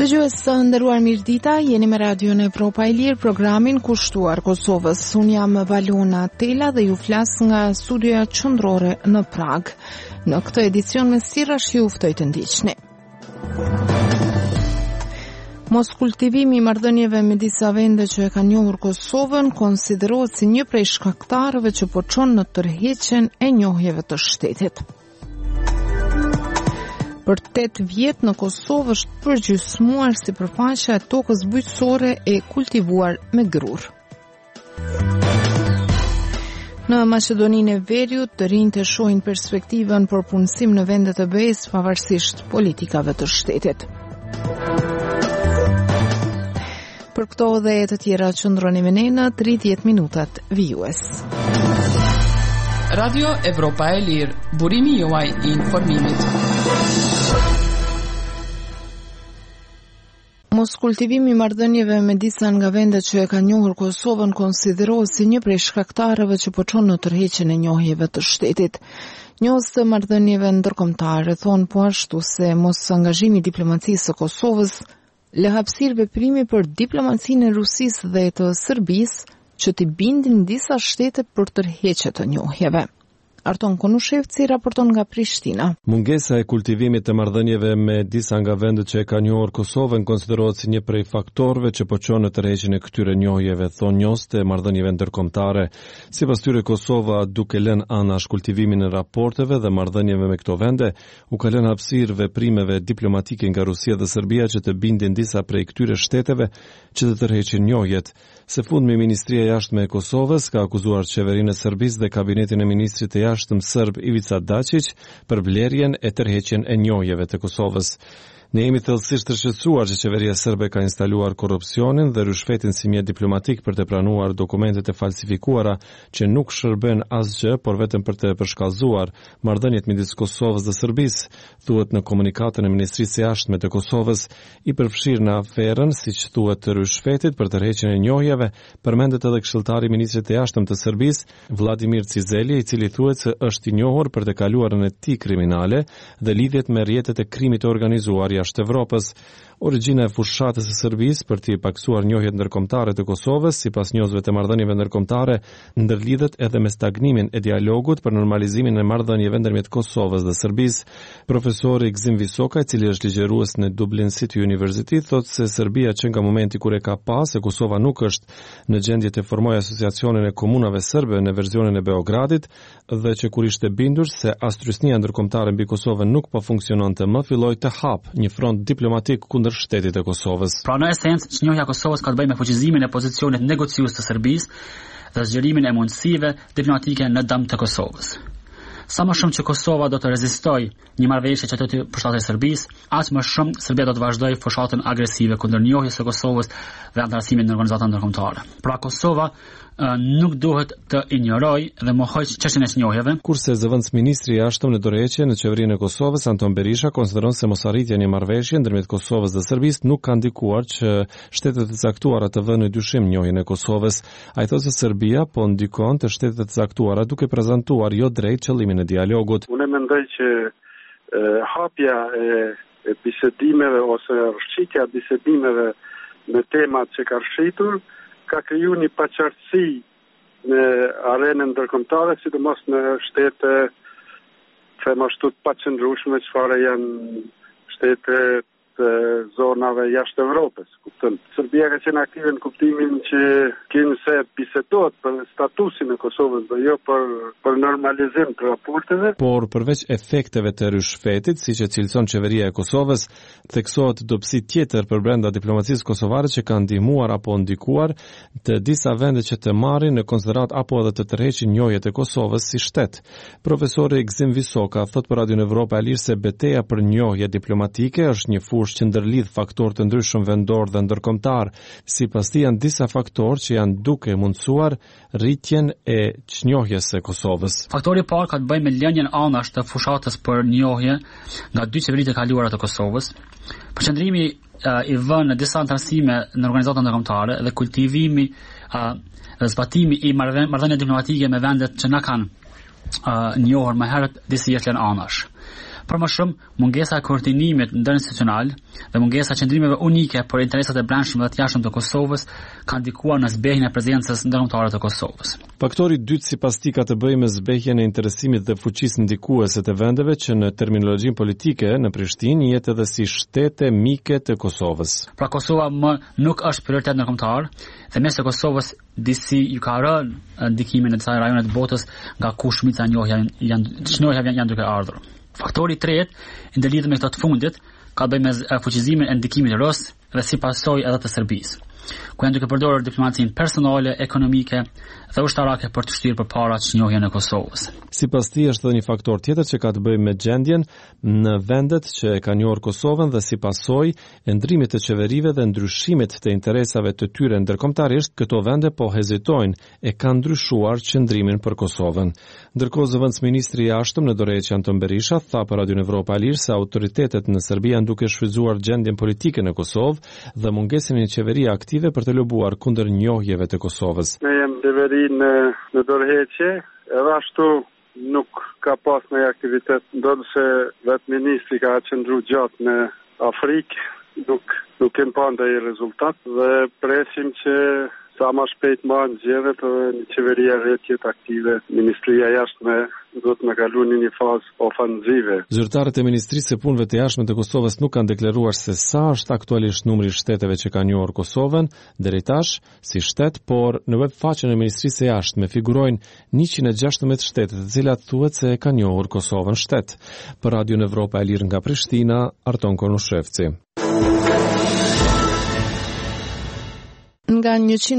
Dëgjues të nderuar, mirëdita, jeni me Radion Evropa e Lirë, programin kushtuar Kosovës. Unë jam Valona Tela dhe ju flas nga studioja qendrore në Prag. Në këtë edicion me sirrash ju ftoj të ndiqni. Mos kultivimi i marrëdhënieve me disa vende që e kanë njohur Kosovën konsiderohet si një prej shkaktarëve që po çon në tërheqjen e njohjeve të shtetit. Për 8 vjet në Kosovë është përgjysmuar sipërfaqja e tokës bujqësore e kultivuar me grur. Në Maqedoninë e Veriut, të rinjtë shohin perspektivën për punësim në vendet e BE-s pavarësisht politikave të shtetit. Për këto dhe të tjera qëndroni me ne në 30 minutat vijues. Radio Evropa e Lirë, burimi juaj i informimit. Mos kultivimi i marrëdhënieve me disa nga vendet që e kanë njohur Kosovën konsiderohet si një prej shkaktarëve që po çon në tërheqjen e njohjeve të shtetit. Njohës të marrëdhënieve ndërkombëtare thonë po ashtu se mos angazhimi i diplomacisë së Kosovës lë hapësirë veprimi për diplomacinë e Rusisë dhe të Serbisë që t'i bindin disa shtete për tërheqje të njohjeve. Arton Konushevci raporton nga Prishtina. Mungesa e kultivimit të marrëdhënieve me disa nga vendet që e kanë njohur Kosovën konsiderohet si një prej faktorëve që po çon në tërheqjen e këtyre njohjeve, thonë njohës të marrëdhënieve ndërkombëtare. Sipas tyre, Kosova, duke lënë anash kultivimin e raporteve dhe marrëdhënieve me këto vende, u ka lënë hapësirë veprimeve diplomatike nga Rusia dhe Serbia që të bindin disa prej këtyre shteteve që të tërheqin njohjet. Së fundmi, Ministria e Jashtme e Kosovës ka akuzuar qeverinë e Serbisë dhe kabinetin e ministrit të jashtëm serb Ivica Dačić për blerjen e tërheqjen e njohjeve të Kosovës. Ne jemi thellësisht të shqetësuar që qeveria serbe ka instaluar korrupsionin dhe rishfetin si mjet diplomatik për të pranuar dokumentet e falsifikuara që nuk shërben asgjë, por vetëm për të përshkallëzuar marrëdhëniet midis Kosovës dhe Serbisë, thuhet në komunikatën e Ministrisë së Jashtme të Kosovës. I përfshirë në aferën, siç thuhet, të rishfetit për tërheqjen e njohjeve, përmendet edhe këshilltari i Ministrit të Jashtëm të Serbisë, Vladimir Cizeli, i cili thuhet se është i njohur për të kaluarën e tij kriminale dhe lidhjet me rrjetet e krimit të organizuar jashtë Evropës. Origjina e fushatës së Serbisë për t'i paksuar njohjet ndërkombëtare të Kosovës, sipas njohësve të marrëdhënieve ndërkombëtare, ndërlidhet edhe me stagnimin e dialogut për normalizimin e marrëdhënieve ndërmjet Kosovës dhe Serbisë. Profesori Gzim Visoka, i cili është ligjërues në Dublin City University, thotë se Serbia që nga momenti kur e ka pasë se Kosova nuk është në gjendje të formojë asociacionin e komunave serbe në verzionin e Beogradit dhe që kur ishte bindur se astrysnia ndërkombëtare mbi Kosovën nuk po funksiononte më, filloi të hap një front diplomatik kundër shtetit e Kosovës. Pra në esencë, çnjohja e Kosovës ka të bëjë me fuqizimin e pozicionit negociues të Serbisë dhe zgjerimin e mundësive diplomatike në dëm të Kosovës. Sa më shumë që Kosova do të rezistojë një marrëveshje që të përshtatet Serbisë, aq më shumë Serbia do të vazhdojë fushatën agresive kundër njohjes së Kosovës dhe antarësimit në organizata ndërkombëtare. Pra Kosova nuk duhet të injorojë dhe mohojë çështjen e njohjeve. Kurse zëvendësministri i jashtëm në dorëheqje në qeverinë e Kosovës, Anton Berisha, konsideron se mosarritja e një marrëveshje ndërmjet Kosovës dhe Serbisë nuk ka ndikuar që shtetet e caktuara të vënë në dyshim njohjen e Kosovës. Ai thotë se Serbia po ndikon te shtetet e caktuara duke prezantuar jo drejt qëllimin e dialogut. Unë mendoj që hapja e bisedimeve ose rrshqitja e bisedimeve me temat që ka rrshitur ka kriju një paqartësi në arenën ndërkombëtare, sidomos në shtete them ashtu të paqëndrueshme, çfarë janë shtete të zonave jashtë Evropës. Kupton? Serbia ka qenë aktive në kuptimin që se bisedohet për statusin e Kosovës dhe jo për normalizim të raporteve. Por përveç efekteve të rishfetit, siç e cilëson qeveria e Kosovës, theksohet dobësi tjetër për brenda diplomacisë kosovare që kanë ndihmuar apo ndikuar të disa vende që të marrin në konsiderat apo edhe të tërheqin njohjet e Kosovës si shtet. Profesori Gzim Visoka thot për Radion Evropa e Lirë se betejë për njohje diplomatike është një fushë që ndërlidh faktorë të ndryshëm vendor dhe ndërkombëtar. Sipas tij janë disa faktorë që janë duke mundsuar rritjen e çnjohjes së Kosovës. Faktori i parë ka të bëjë me lënien anash të fushatës për njohje nga dy qeveritë e kaluara të Kosovës. Përqendrimi i vënë në disa antarësime në organizata ndërkombëtare dhe kultivimi dhe zbatimi i marrëdhënieve diplomatike me vendet që na kanë njohur më herët disi jetë anash. Por më shumë, mungesa e koordinimit ndërinstitucional dhe mungesa e qëndrimeve unike për interesat e brendshme dhe të jashtëm të Kosovës kanë ndikuar në zbehjen e prezencës ndërkombëtare të Kosovës. Faktori i dytë sipas tij ka të bëjë me zbehjen e interesimit dhe fuqisë ndikuese të vendeve që në terminologjinë politike në Prishtinë jetë edhe si shtete mike të Kosovës. Pra Kosova më nuk është prioritet ndërkombëtar dhe mes të Kosovës disi ju ka rënë ndikimin e disa rajone të botës nga ku shumica janë duke ardhur. Faktori i tretë, i ndërlidhur me këto të fundit, ka të bëjë me fuqizimin e ndikimit rus dhe si pasojë edhe të Serbisë, ku janë duke përdorur diplomacinë personale, ekonomike dhe ushtarake për të shtyrë përpara çnjohjen e Kosovës. Sipas tij është edhe një faktor tjetër që ka të bëjë me gjendjen në vendet që e kanë njohur Kosovën dhe si pasojë e ndrimit të qeverive dhe ndryshimit të interesave të tyre ndërkombëtarisht, këto vende po hezitojnë e kanë ndryshuar qëndrimin për Kosovën. Ndërkohë zëvendësministri i jashtëm në dorëheqje Anton Berisha tha për Radio Evropa e Lirë se autoritetet në Serbi janë duke shfrytzuar gjendjen politike në Kosovë dhe mungesën e qeveria aktive për të lobuar kundër njohjeve të Kosovës. Ne jemi qeveri në dorëheqje, edhe ashtu nuk ka pas në aktivitet, ndonëse vetë ministri ka qëndru gjatë në Afrikë, nuk kemë pa ndaj rezultat dhe presim që sa ma shpejt ma në zgjedhjet dhe një qeveria rretjet aktive, Ministria e Jashtme do të më kalu një fazë ofanzive. Zyrtarët e Ministrisë së Punëve të Jashtme të Kosovës nuk kanë deklaruar se sa është aktualisht numri i shteteve që kanë njohur Kosovën deri tash si shtet, por në webfaqen e Ministrisë së Jashtme figurojnë 116 shtete, të cilat thuhet se e kanë njohur Kosovën shtet. Për Radio Evropa e Lirë nga Prishtina, Arton Konushevci. Nga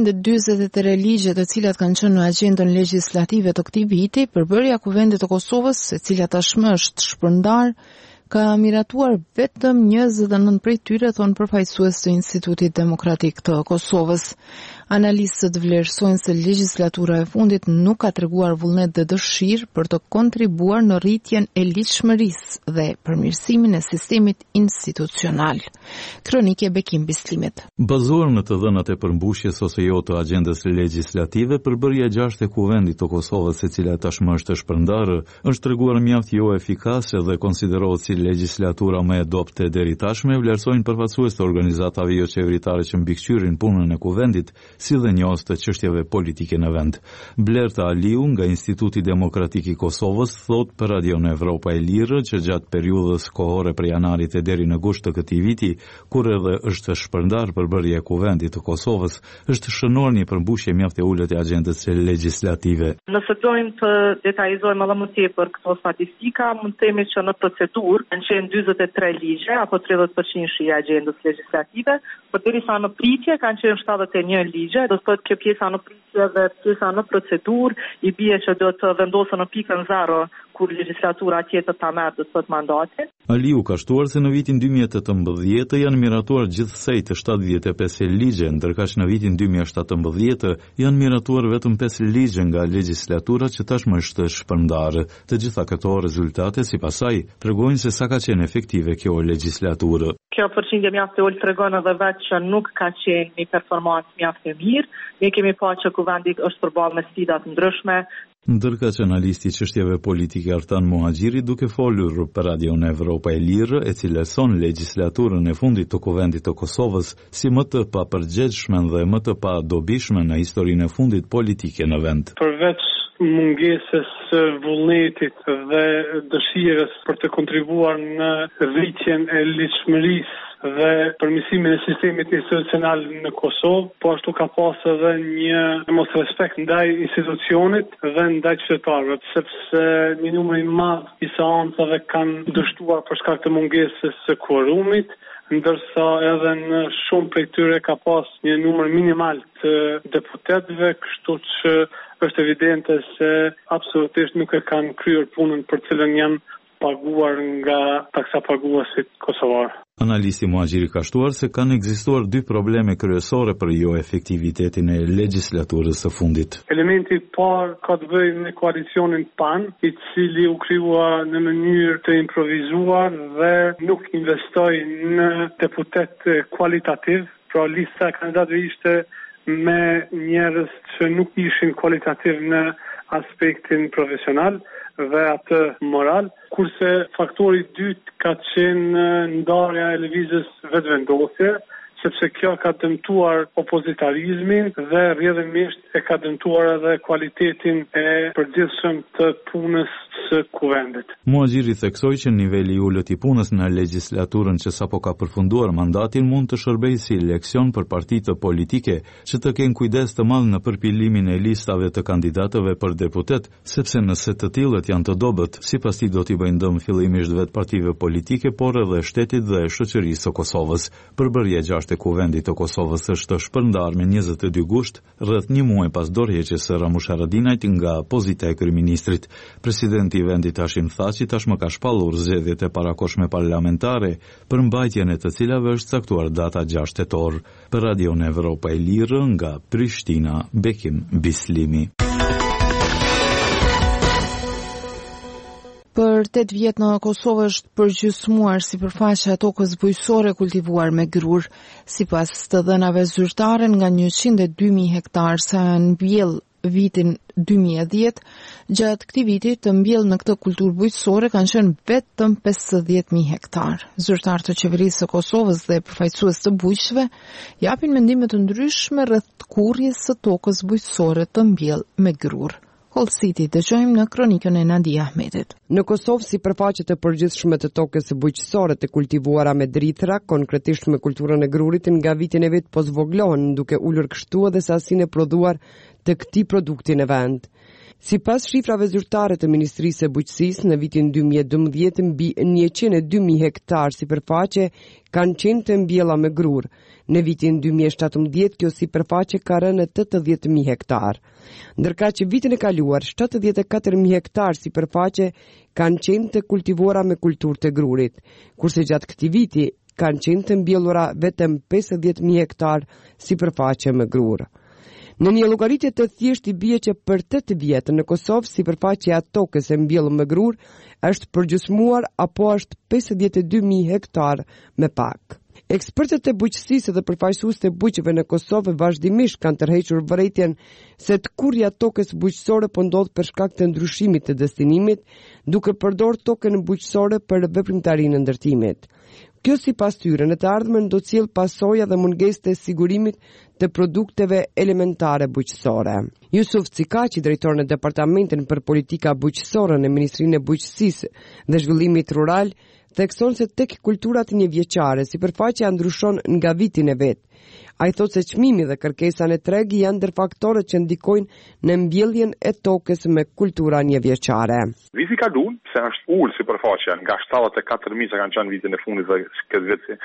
143 ligje të cilat kanë qenë në agjendën legjislative të këtij viti, përbërja Kuvendit të Kosovës, e cila tashmë është shpërndar, ka miratuar vetëm 29 prej tyre, thonë përfaqësues të Institutit Demokratik të Kosovës. Analistët vlerësojnë se legjislatura e fundit nuk ka treguar vullnet dhe dëshirë për të kontribuar në rritjen e ligjshmërisë dhe përmirësimin e sistemit institucional. Kronike Bekim Bislimit. Bazuar në të dhënat e përmbushjes ose jo të agjendës legjislative, përbërja 6 e Kuvendit të Kosovës, e cila tashmë është shpërndarë, është treguar mjaft jo efikase dhe konsiderohet si legjislatura më e dobët deri tashmë, vlerësojnë përfaqësues të organizatave jo qeveritare që mbikëqyrin punën e Kuvendit, si dhe njohës të çështjeve politike në vend. Blerta Aliu nga Instituti Demokratik i Kosovës thot për Radio Evropa e Lirë që gjatë periudhës kohore prej janarit e deri në gusht të këtij viti, kur edhe është shpërndar përbërja e Kuvendit të Kosovës, është shënuar një përmbushje mjaft e ulët e agjendës legjislative. Nëse dojmë të detajizojmë edhe më tepër këto statistika, mund të themi që në procedurë kanë qenë 43 ligje apo 30% i agjendës legjislative, por derisa në pritje kanë qenë 71 ligje. Do të thotë që pjesa në pritje dhe pjesa në procedurë i bie që do të vendosen në pikën 0 kur legjislatura tjetër ta merr të thotë mandatin. Aliu ka shtuar se në vitin 2018 janë miratuar gjithsej të 75 ligje, ndërkaq në vitin 2017 janë miratuar vetëm 5 ligje nga legjislatura që tashmë është shpërndarë. Të gjitha këto rezultate sipas saj tregojnë se sa ka qenë efektive kjo legjislaturë. Kjo përqindje mjaft e ulët tregon edhe vetë që nuk ka qenë një performancë mjaft e mirë. Ne kemi parë që Kuvendi është përballë me sfida të ndryshme. Ndërka që analisti çështjeve politike Artan Muhaxhiri, duke folur për Radio Evropa e Lirë, e cilëson legjislaturën e fundit të Kuvendit të Kosovës si më të papërgjegjshme dhe më të padobishme në historinë e fundit politike në vend. Përveç mungesës vullnetit dhe dëshirës për të kontribuar në rritjen e ligjshmërisë dhe përmirësimin e sistemit institucional në Kosovë, po ashtu ka pas edhe një mos respekt ndaj institucionit dhe ndaj qytetarëve, sepse një numër i madh i seancave kanë dështuar për shkak të mungesës së quorumit, ndërsa edhe në shumë prej tyre ka pas një numër minimal të deputetëve, kështu që është evidente se absolutisht nuk e kanë kryer punën për cilën janë paguar nga taksapaguesit kosovar. Analisti Muhaxhiri ka shtuar se kanë ekzistuar dy probleme kryesore për jo efektivitetin e legjislaturës së fundit. Elementi i parë ka të bëjë me koalicionin PAN, i cili u krijua në mënyrë të improvizuar dhe nuk investoi në deputet kualitativ, pra lista e kandidatëve ishte me njerëz që nuk ishin kualitativ në aspektin profesional dhe atë moral, kurse faktori i dytë ka qenë ndarja e lëvizjes vetëvendosje, sepse kjo ka dëmtuar opozitarizmin dhe rrjedhimisht e ka dëmtuar edhe kualitetin e përgjithshëm të punës së kuvendit. Muhaxhiri theksoi që niveli i ulët i punës në legjislaturën që sapo ka përfunduar mandatin mund të shërbejë si leksion për partitë politike që të kenë kujdes të madh në përpilimin e listave të kandidatëve për deputet, sepse nëse të tillët janë të dobët, sipas tij do t'i bëjnë dëm fillimisht vetë partive politike, por edhe shtetit dhe shoqërisë së Kosovës. Përbërja 6 e kuvendit të Kosovës është shpërndar me 22 gusht, rreth një muaj pas dorëheqjes së Ramush Haradinajt nga pozita e kryeministrit. Presidenti i vendit Hashim Thaçi tashmë ka shpallur zgjedhjet e parakohshme parlamentare, për mbajtjen e të cilave është caktuar data 6 tetor. Për Radion Evropa e Lirë nga Prishtina, Bekim Bislimi. Për 8 vjet në Kosovë është përgjysmuar sipërfaqja e tokës bujqësore kultivuar me grur. Sipas të dhënave zyrtare, nga 102.000 hektar sa mbjell vitin 2010, gjatë këtij viti të mbjell në këtë kulturë bujqësore kanë qenë vetëm 50.000 hektar. Zyrtarët të qeverisë së Kosovës dhe përfaqësues të bujqëve japin mendime të ndryshme rreth kurrjes së tokës bujqësore të mbjell me grur. City, dëgjojmë në kronikën e Nadia Ahmetit. Në Kosovë, sipërfaqet e përgjithshme të tokës së bujqësore të kultivuara me drithra, konkretisht me kulturën e grurit, nga vitin e vet po zvoglohen, duke ulur kështu edhe sasinë e prodhuar të këtij produkti në vend. Sipas shifrave zyrtare të Ministrisë së Bujqësisë, në vitin 2012 mbi 102.000 hektar sipërfaqe kanë qenë të mbjella me grur. Në vitin 2017 kjo sipërfaqe ka rënë 80.000 hektar. Ndërka që vitin e kaluar 74.000 hektar sipërfaqe kanë qenë të kultivuara me kulturë të grurit, kurse gjatë këtij viti kanë qenë të mbjellura vetëm 50.000 hektar sipërfaqe me grur. Në një llogaritje të thjeshtë i bie që për 8 vjet në Kosovë sipërfaqja e tokës e mbjellur me grur është përgjysmuar apo është 52.000 hektar me pak. Ekspertët e bujqësisë dhe përfaqësuesit e bujqeve në Kosovë vazhdimisht kanë tërhequr vërejtjen se të kurrja tokës bujqësore po ndodh për shkak të ndryshimit të destinimit, duke përdorur tokën bujqësore për veprimtarinë e ndërtimit. Kjo sipas tyre në të ardhmen do të sjellë pasoja dhe mungesë të sigurimit të produkteve elementare bujqësore. Jusuf Cikaçi, drejtor në Departamentin për Politika Bujqësore në Ministrinë e Bujqësisë dhe Zhvillimit Rural, thekson se tek kulturat njëvjeçare sipërfaqja ndryshon nga vitin e vet. Ai thotë se çmimi dhe kërkesa në treg janë ndër faktorët që ndikojnë në mbjelljen e tokës me kultura njëvjeçare. Viti ka kalun, se është ulë sipërfaqja nga 74.000 që kanë qenë vitin e fundit dhe këtë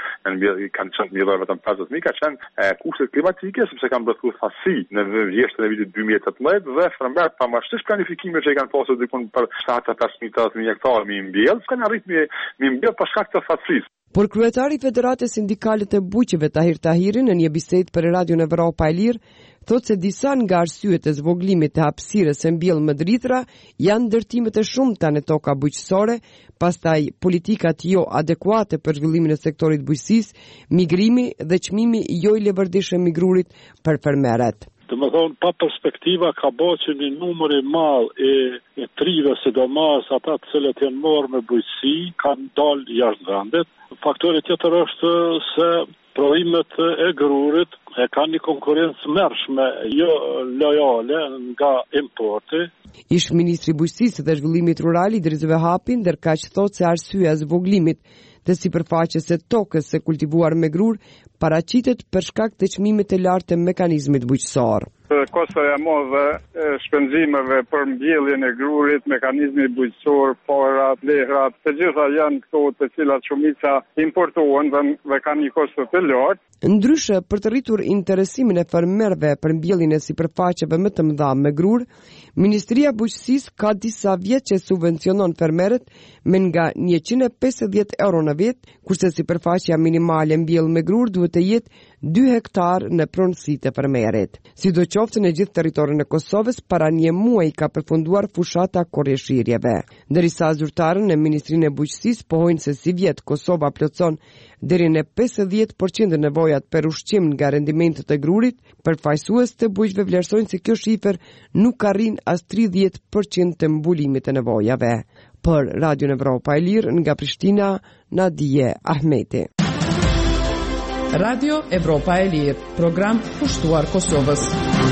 vit kanë qenë mbjellur vetëm 50.000, ka qenë kushtet klimatike, sepse kanë mbretëruar thasi në vjeshtën e vitit 2018 dhe frembër pavarësisht planifikimeve që i kanë pasur dikon për 75.000 hektar me mbjell, kanë arritur me mbjell për shkak të thasisë. Por kryetari i Federatës Sindikale të Bujqeve Tahir Tahiri në një bisedë për Radion Evropa e Lirë thotë se disa nga arsyet e zvoglimit të hapësirës së mbjell më drithra janë ndërtimet e shumta në toka bujqësore, pastaj politikat jo adekuate për zhvillimin e sektorit bujqësisë, migrimi dhe çmimi jo i levërdishëm i migrurit për fermerët. Domethënë, pa perspektiva ka bërë që një numër i madh e trive, sidomos ata të cilët janë marrë me bujqësi, kanë dalë jashtë vendit. Faktori tjetër është se prodhimet e grurit e kanë një konkurrencë mërshme, jo lojale nga importi. Ish ministri i Bujqësisë dhe Zhvillimit Rural Idris Vehapi ndërkaq thotë se arsyeja e zvoglimit të sipërfaqes së tokës së kultivuar me grur paraqitet për shkak të çmimit të lartë të mekanizmit bujqësor. Kosta e madhe e shpenzimeve për mbjelljen e grurit, mekanizmi bujqësor, parat, lehrat, të gjitha janë këto të cilat shumica importohen dhe kanë një kosto të lartë. Ndryshe, për të rritur interesimin e fermerëve për mbjelljen e sipërfaqeve më të mëdha me grur, Ministria e Bujqësisë ka disa vjet që subvencionon fermerët me nga 150 euro në vit, kurse sipërfaqja minimale mbjell me grur duhet të jetë 2 hektar në pronësitë e përmerrit. Sidoqoftë në gjithë territorin e Kosovës para një muaji ka përfunduar fushata korreshirjeve. Ndërsa zyrtarën e Ministrinë e Bujqësisë pohojnë se si vjet Kosova plotson deri në 50% nevojat për ushqim nga rendimentet e grurit, përfaqësues të bujqëve vlerësojnë se kjo shifër nuk arrin as 30% të mbulimit të nevojave. Për Radio Evropa e Lirë nga Prishtina, Nadije Ahmeti. Radio Evropa e Lirë, program pushtuar Kosovës.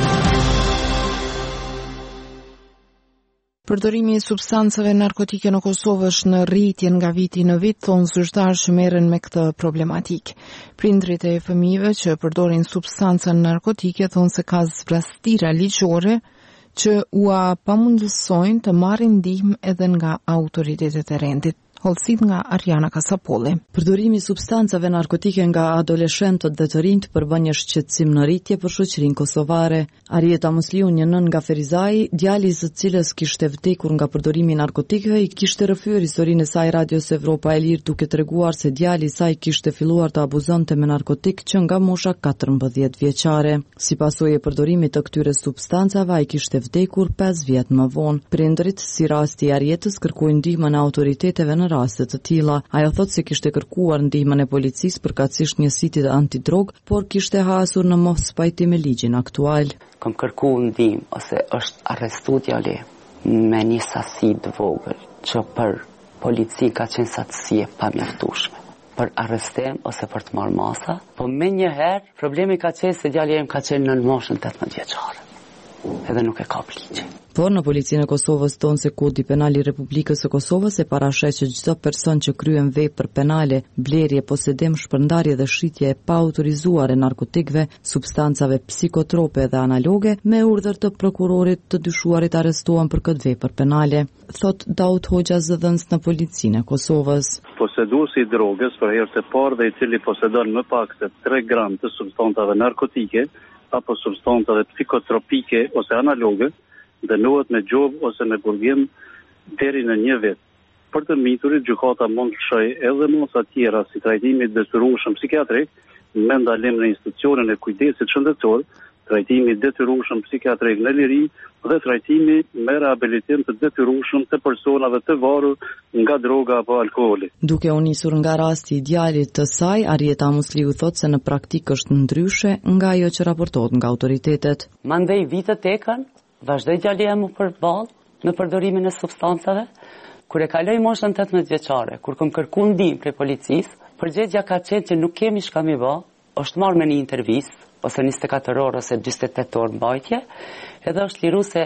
Përdorimi i substancave narkotike në Kosovë është në rritje nga viti në vit, thonë zyrtarë që merren me këtë problematik. Prindrit e fëmijëve që përdorin substanca narkotike thonë se ka zbrastira ligjore që ua pamundësojnë të marrin ndihmë edhe nga autoritetet e rendit. Hollësit nga Ariana Kasapolli. Përdorimi i substancave narkotike nga adoleshentët dhe të rinjt përbën një shqetësim në rritje për shoqërinë kosovare. Arieta Musliu, një nën nga Ferizaj, djali i së cilës kishte vdekur nga përdorimi i narkotikëve, i kishte rrëfyer historinë e saj Radios Evropa e Lirë duke treguar se djali i saj kishte filluar të abuzonte me narkotik që nga mosha 14 vjeçare. Si pasojë e përdorimit të këtyre substancave, ai kishte vdekur 5 vjet më vonë. Prindrit, si rasti i Arietës, kërkojnë ndihmën e autoriteteve në raste të tilla. Ajo thotë se kishte kërkuar ndihmën e policisë përkatësisht njësitit antidrog, por kishte hasur në mos pajtim me ligjin aktual. Kam kërkuar ndihmë ose është arrestuar djali me një sasi të vogël që për polici ka qenë satësi e pamjaftueshme për arrestim ose për të marrë masa, po me njëherë problemi ka qenë se djali im ka qenë në moshën 18 vjeçare. Edhe nuk e ka ligjin. Por në policinë e Kosovës tonë se Kodi Penal i Republikës së Kosovës e parasheh që çdo person që kryen vepër penale, blerje, posedim, shpërndarje dhe shitje e paautorizuar e narkotikëve, substancave psikotrope dhe analoge, me urdhër të prokurorit të dyshuarit arrestohen për këtë vepër penale, thot Daud Hoxha, zëdhënës në policinë e Kosovës. Poseduesi i drogës për herë të parë dhe i cili posedon më pak se 3 gram të substancave narkotike apo substancave psikotropike ose analoge, dënohet me gjobë ose me burgim deri në 1 vit. Për të miturit, gjykata mund të shojë edhe mosa tjera si trajtimi i detyrueshëm psikiatrik me ndalim në institucionin e kujdesit shëndetësor, trajtimi i detyrueshëm psikiatrik në liri dhe trajtimi me rehabilitim të detyrueshëm të personave të varur nga droga apo alkooli. Duke u nisur nga rasti i djalit të saj, Arieta Musliu thotë se në praktikë është ndryshe nga ajo që raportohet nga autoritetet. Mandej vitet ekën, vazhdoi djali im përballë me përdorimin e substancave. Kur e kaloi moshën 18 vjeçare, kur kam kërkuar ndihmë prej policisë, përgjigjja ka qenë që nuk kemi çka më bë, është marrë me një intervistë ose 24 orë ose 48 orë mbajtje, edhe është liru se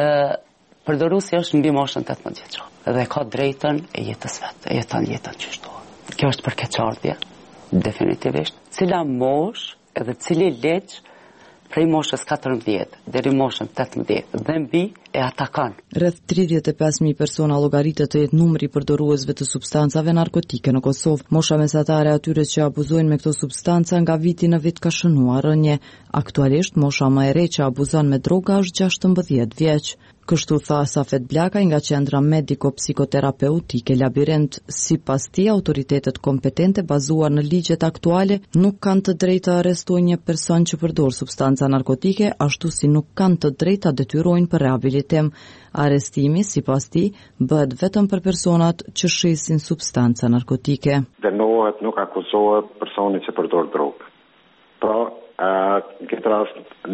përdoruesi është mbi moshën 18 vjeçare. Dhe ka drejtën e jetës vetë, e jeton jetën që shtohet. Kjo është për keqardhje, definitivisht. Cila moshë edhe cili ligj prej moshës 14 deri moshën 18 dhe mbi e atakan. Rreth 35.000 persona llogaritet të jetë numri i përdoruesve të substancave narkotike në Kosovë. Mosha mesatare e atyre që abuzojnë me këto substanca nga viti në vit ka shënuar rënje. Aktualisht mosha më e re që abuzon me droga është 16 vjeç. Kështu tha Safet Blakaj nga Qendra Mediko-Psikoterapeutike Labirint. Sipas tij, autoritetet kompetente bazuar në ligjet aktuale nuk kanë të drejtë të arrestojnë një person që përdor substanca narkotike, ashtu si nuk kanë të drejtë ta detyrojnë për rehabilitim. Arrestimi, sipas tij, bëhet vetëm për personat që shesin substanca narkotike. Dënohet, nuk akuzohet personi që përdor drogë. Pra, në këtë rast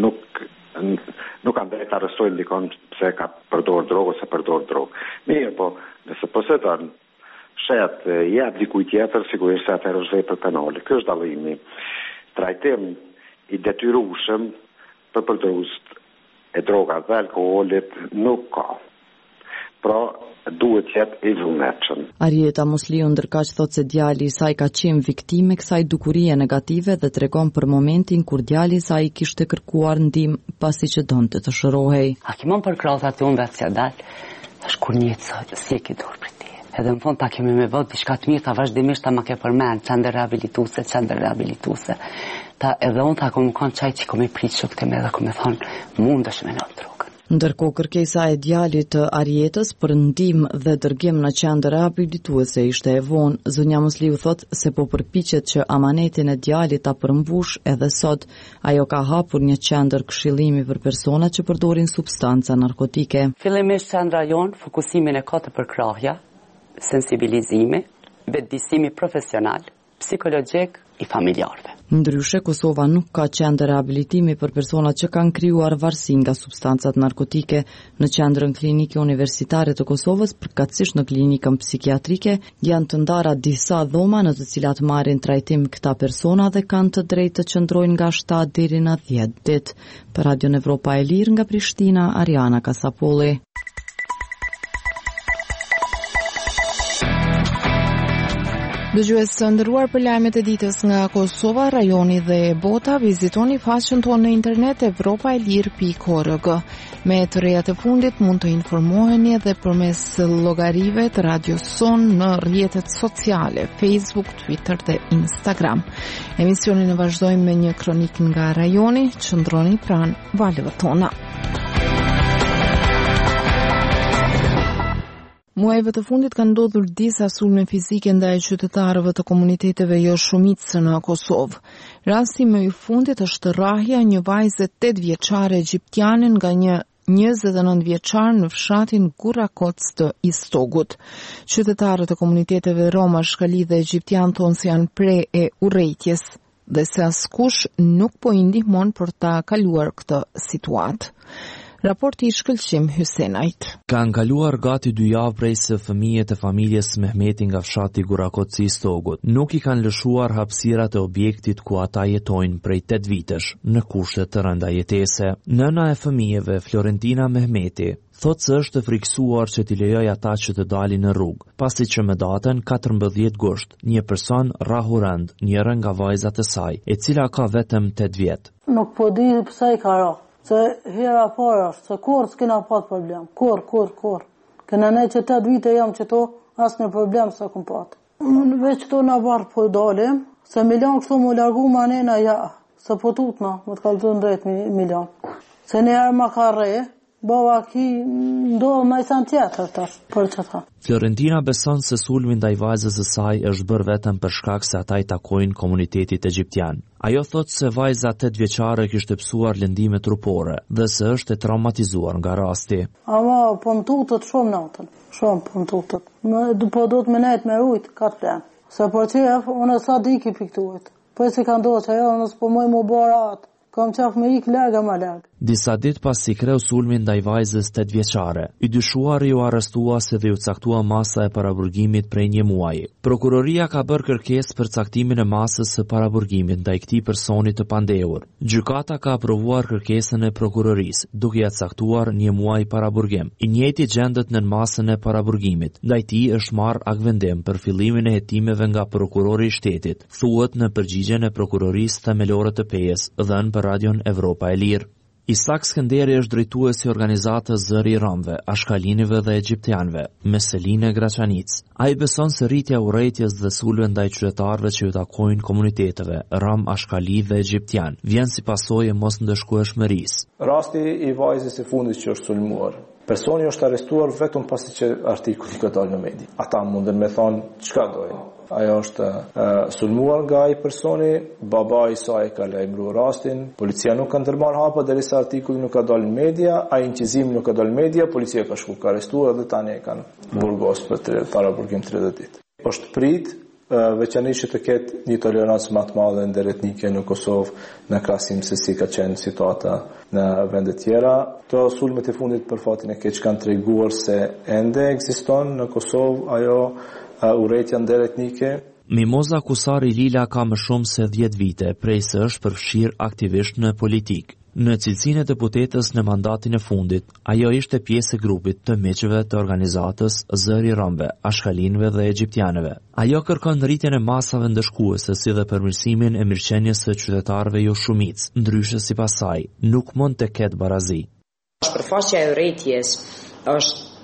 nuk kanë drejtë të arrestojnë dikon pse ka përdor drogë ose përdor drogë. Mirë, po, nëse posedon shet jep dikujt tjetër, sigurisht se atëherë është vepër penale. Ky është dallimi. Trajtim i detyrueshëm për përdorues e droga dhe alkoolit nuk ka. Pra, duhet jetë i vullnetshëm. Arieta Musliu ndërkaq thotë se djali i saj ka qenë viktimë kësaj dukurie negative dhe tregon për momentin kur djali i saj kishte kërkuar ndihmë pasi që donte të shërohej. A kimon për krahas aty unë vetë si dal, është kur një si e ki dorë për ti. Edhe në fund ta kemi me vot diçka të mirë, ta vazhdimisht ta më ke përmend, çandë rehabilituese. Ta edhe unë ta kom kanë çaj që kom i prit shok të më dhe kom e thon mundesh me në drogën. Ndërkohë kërkesa e djalit të Arietës për ndihmë dhe dërgim në qendër riabilituese ishte e vonë. Zonja Musliu thot se po përpiqet që amanetin e djalit ta përmbush edhe sot. Ajo ka hapur një qendër këshillimi për persona që përdorin substanca narkotike. Fillimisht qendra jon fokusimin e ka të përkrahja, sensibilizimi, vetëdijsimi profesional, psikologjik i familjarëve. Ndryshe, Kosova nuk ka qendër rehabilitimi për personat që kanë krijuar varësi nga substancat narkotike. Në qendrën klinike universitare të Kosovës, përkatësisht në klinikën psikiatrike, janë të ndara disa dhoma në të cilat marrin trajtim këta persona dhe kanë të drejtë të qëndrojnë nga 7 deri në 10 ditë. Për Radio Evropa e Lirë nga Prishtina, Ariana Kasapolli. Dëgjues të nderuar, për lajmet e ditës nga Kosova, rajoni dhe bota, vizitoni faqen tonë në internet evropaelir.org. Me të rejat e fundit mund të informoheni edhe përmes llogarive të Radios Son në rrjetet sociale, Facebook, Twitter dhe Instagram. Emisionin e vazhdojmë me një kronik nga rajoni, qëndroni pranë valëve tona. Muajve të fundit kanë ndodhur disa sulme fizike ndaj qytetarëve të komuniteteve jo shumicë në Kosovë. Rasti më i fundit është rrahja e një vajze 8 vjeçare egjiptiane nga një 29 vjeçar në fshatin Gurakoc të Istogut. Qytetarët e komuniteteve Rom, Ashkali dhe egjiptian thonë se janë pre e urrejtjes dhe se askush nuk po i ndihmon për ta kaluar këtë situatë. Raporti i shkëlqim Hysenajt. Kanë kaluar gati 2 javë prej se fëmijët e familjes Mehmeti nga fshati Gurakoc i Stogut nuk i kanë lëshuar hapësirat e objektit ku ata jetojnë prej 8 vitesh në kushte të rënda jetese. Nëna e fëmijëve, Florentina Mehmeti, thotë se është friksuar që t'i lejoj ata që të dalin në rrugë, pasi që me datën 14 gusht, një person rahu rënd, njëra nga vajzat e saj, e cila ka vetëm 8 vjet. Nuk po di pse i ka ra. Se hera para është, se kur s'kena pat problem, kur. Këna ne që 8 vite jam që to, asë në problem s'e kum pat. Unë veç to në barë po dalim, se milion kështu më largu ma nena ja, se po tutna, më të kalëzën drejt milion. Se një herë ma ka re, baba ki ndohë ma i san tjetër tash, për që tha. Florentina beson se sulmi ndaj vajzës së saj është bërë vetëm për shkak se ata i takojnë komunitetit egjiptian. Ajo thotë se vajza 8 vjeçare kishte pësuar lëndime trupore dhe se është e traumatizuar nga rasti. Ama po më tutët shumë natën, shumë po më tutët. Po do të më nejtë me ujtë, ka të plenë. Se po qef, unë sa diki piktuit. Po e si ka ndohë që ajo, nësë po moj më bara atë. Kam qaf me ik larga ma larg. Disa ditë pas si kreu sulmin ndaj vajzës 8 vjeçare, i dyshuari ju arrestua se dhe ju caktua masa e paraburgimit prej një muaji. Prokuroria ka bërë kërkesë për caktimin e masës së paraburgimit ndaj këtij personi të pandehur. Gjykata ka aprovuar kërkesën e prokurorisë, duke ia caktuar një muaj paraburgim. I njëjti gjendet në masën e paraburgimit. Ndaj tij është marrë akvendim për fillimin e hetimeve nga prokurori i shtetit, thuhet në përgjigjen e prokurorisë themelore të Pejës, dhënë për Radion Evropa e Lirë. Isak Skënderi është drejtuesi i organizatës Zëri i Romëve, Ashkalinive dhe Egjiptianëve, me Seline Graçanic. Ai beson se rritja e urrejtjes dhe sulme ndaj qytetarëve që ju takojnë komuniteteve Rom, Ashkali dhe Egjiptian vjen si pasojë e mosndëshkueshmërisë. Rasti i vajzës së fundit që është sulmuar. Personi është arrestuar vetëm pasi që artikulli ka dalë në media. Ata mundën me thonë çka dojnë. Ajo është sulmuar nga ai personi, baba i saj ka lajmëruar rastin, policia nuk ka ndërmarrë hapa derisa artikulli nuk ka dalë në media, ai incizimi nuk ka dalë në media, policia ka shkuar ka arrestuar dhe tani e kanë burgos për paraburgim 30 ditë. Është prit veçanërisht që të ketë një tolerancë më të madhe ndëretnike në Kosovë në krahasim se si ka qenë situata në vende tjera. Këto sulmet e fundit për fatin e keq kanë treguar se ende ekziston në Kosovë ajo urrejtja ndëretnike. Mimoza Kusari Lila ka më shumë se 10 vite prej se është përfshirë aktivisht në politikë. Në cilësinë e deputetës në mandatin e fundit, ajo ishte pjesë e grupit të miqve të organizatës Zëri i Romëve, Ashkalinëve dhe Egjiptianëve. Ajo kërkon rritjen e masave ndëshkuese si dhe përmirësimin e mirëqenies së qytetarëve jo shumicë, ndryshe sipas saj, nuk mund të ketë barazi. Përfaqësia e urrejtjes është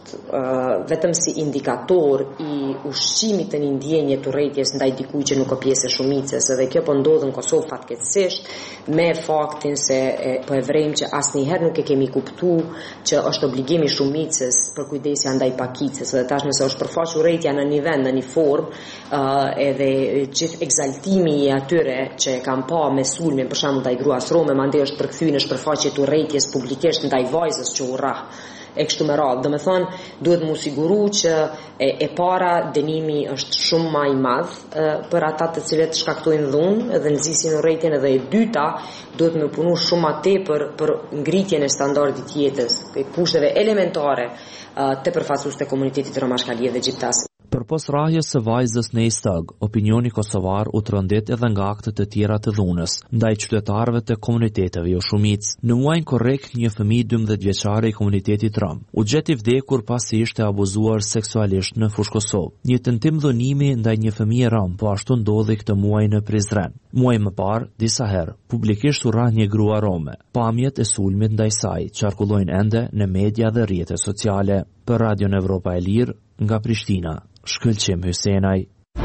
është vetëm si indikator I ushqimit të një ndjenje të urrëties ndaj dikujt që nuk ka pjesë e shumicës, edhe kjo po ndodh në Kosovë fatkeqësisht me faktin se po e vrejmë që asnjëherë nuk e kemi kuptuar që është obligimi I shumicës për kujdesja ndaj pakicës, dhe tash nëse është përfaqur urrëtia në një vend, në një formë, edhe gjithë egzaltimi I atyre që e kanë pa me sulmin, për shembull ndaj gruas rome, mandej është përkthyer në shpërfaqje të urrëties publikisht ndaj vajzës që urrah e kështu me radhë. Do të thonë, duhet mu siguru që e para dënimi është shumë më I madh për ata të cilët shkaktojnë dhunë dhe nxisin urrëtien, edhe e dyta duhet me punu shumë më tepër për ngritjen e standardit jetës, kushteve elementare të përfaqësues të komunitetit romashkalie dhe gjiptas. Përpos rrahjes së vajzës në Istag, opinioni kosovar u trëndet edhe nga akte të tjera të dhunës, ndaj qytetarëve të komuniteteve jo shumicë. Në muajin korrekt, një fëmijë 12 vjeçare I komunitetit rom u gjeti vdekur pasi ishte abuzuar seksualisht në Fushë Kosovë. Një tentim dhunimi ndaj një fëmije rom po ashtu ndodhi këtë muaj në Prizren. Muaj më parë, disa herë, publikisht u rrah një grua rome. Pamjet e sulmit ndaj saj qarkullojnë ende në media dhe rrjetet sociale. Për Radion Evropa e Lirë, nga Prishtina, Shkëlqim Hysenaj.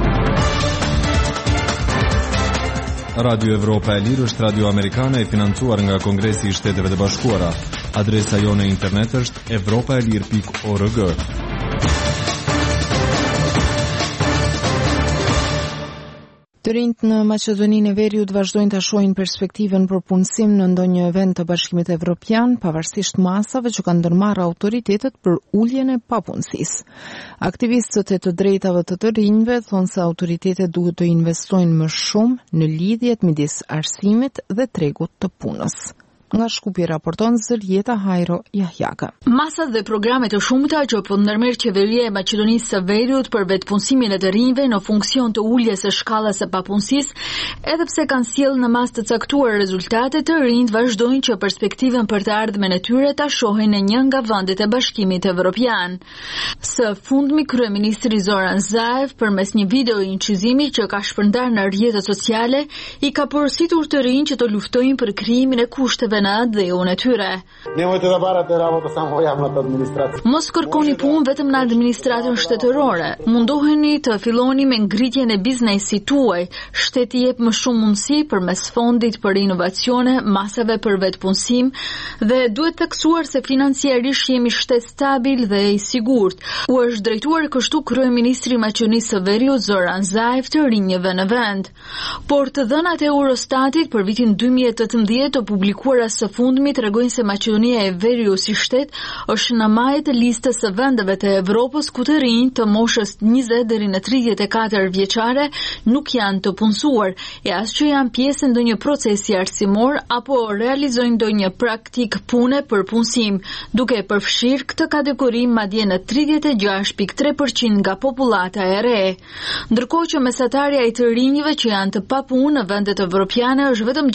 Radio Evropa e Lirë është radio amerikane e financuar nga Kongresi I Shteteve të Bashkuara. Adresa jone internet është evropaelir.org. Të rinjt në Maqedoninë e Veriut vazhdojnë të shohin perspektivën për punësim në ndonjë vend të Bashkimit Evropian, pavarësisht masave që kanë ndërmarrë autoritetet për uljen e papunësisë. Aktivistët e të drejtave të rinjve thonë se autoritetet duhet të investojnë më shumë në lidhjet midis arsimit dhe tregut të punës. Nga Shkupi raporton Zëljeta Hajro Jahjaka. Masat dhe programet të shumta që po ndërmerr qeveria e Maqedonisë së Veriut për vetpunësimin e të rinjve në funksion të uljes së shkallës së papunësisë, edhe pse kanë sjellë në mas të caktuar rezultate, të rinjt vazhdojnë që perspektivën për të ardhmen e tyre ta shohin në një nga vendet e Bashkimit Evropian. Së fundmi kryeministri Zoran Zaev përmes një video incizimi që ka shpërndar në rrjetet sociale I ka porositur të rinj që të luftojnë për krijimin e kushteve në atë dhe unë e tyre. Mos kërkoni punë vetëm në administratën shtetërore. Mundoheni të filloni me ngritjen e biznesit tuaj. Shteti jep më shumë mundësi përmes fondit për inovacione, masave për vetpunësim dhe duhet theksuar se financiarisht jemi shtet stabil dhe I sigurt. U është drejtuar kështu kryeministri I Maqedonisë së Veriut Zoran Zaev të rinjve në vend. Por të dhënat e Eurostatit për vitin 2018 të publikuara së fundmi tregojnë se Maqedonia e Veriut si shtet është në majë të listës së vendeve të Evropës ku të rinjt të moshës 20 deri në 34 vjeçare nuk janë të punësuar, e as që janë pjesë në ndonjë procesi arsimor apo realizojnë ndonjë praktik pune për punësim, duke përfshirë këtë kategori madje në 36.3% nga popullata e re. Ndërkohë që mesatarja I të rinjve që janë të papunë në vendet evropiane është vetëm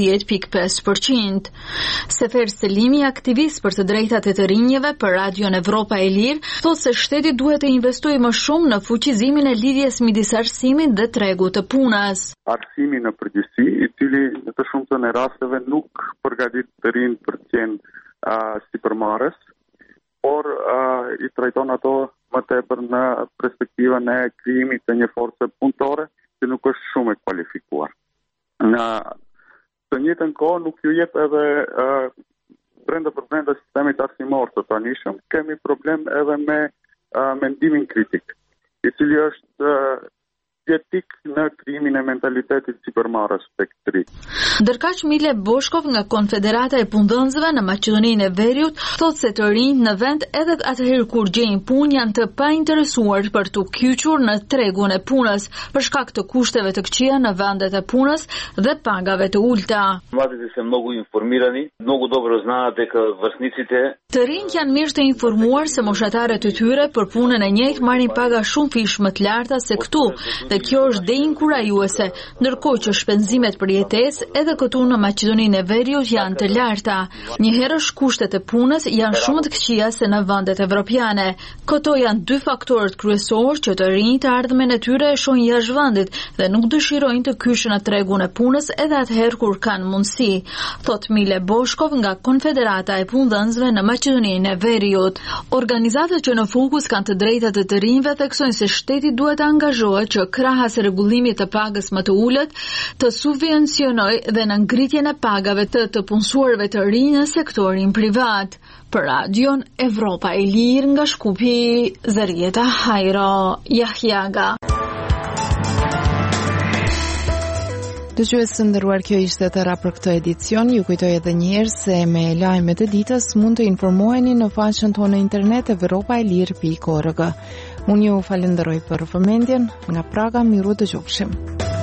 16.5%. Sefer Selimi, aktivist për të drejtat e të rinjve për Radion Evropa e Lirë, thotë se shteti duhet të investojë më shumë në fuqizimin e lidhjes midis arsimit dhe tregut të punës. Arsimi në përgjithësi, I cili në të shumtën e rasteve nuk përgatit të rinj për të qenë sipërmarrës, por I trajton ato më tepër në perspektivën e krijimit të një force punëtore që nuk është shumë e kualifikuar. Në të njëjtën kohë nuk ju jep edhe brenda sistemit arsimor të tanishëm, kemi problem edhe me mendimin kritik, I cili është jetik në krijimin e mentalitetit sipërmarrës tek tri. Ndërkaq Mile Boshkov nga Konfederata e Punëdhënësve në Maqedoninë e Veriut thotë se të rinjt në vend edhe atëherë kur gjejnë punë janë të painteresuar për të kyçur në tregun e punës për shkak të kushteve të këqija në vendet e punës dhe pagave të ulta. Mladите se mnogo informirani, mnogo dobro знаат дека врсниците. Të rinjt janë mirë të informuar se moshatarët e tyre për punën e njëjtë marrin paga shumë fish më të larta se këtu. Dhe kjo është deinkurajuese, ndërkohë që shpenzimet për jetesë edhe këtu në Maqedoninë e Veriut janë të larta. Njëherësh kushtet e punës janë shumë të këqija se në vendet evropiane. Këto janë dy faktorët kryesorë që të rinjt të ardhmen e tyre e shohin jashtë vendit dhe nuk dëshirojnë të kyçen në tregun e punës edhe atëherë kur kanë mundësi, thot Mile Boshkov nga Konfederata e Punëdhënësve në Maqedoninë qenin e veriut. Organizatat që në fokus kanë të drejtat e të rinjve theksojnë se shteti duhet të angazhohet që krahas rregullimit të pagës më të ulët të subvencionojë dhe në ngritjen e pagave të punësuarve të rinj në sektorin privat. Për Radion Evropa e Lirë nga Shkupi, Zarieta Hajro Jahjaga. Dëgjues të nderuar, kjo ishte tëra për këtë edicion. Ju kujtoj edhe një herë se me lajmet e ditës mund të informoheni në faqen tonë në internet evropaelir.org. Unë ju falenderoj për vëmendjen. Nga Praga, miru dëgjofshim.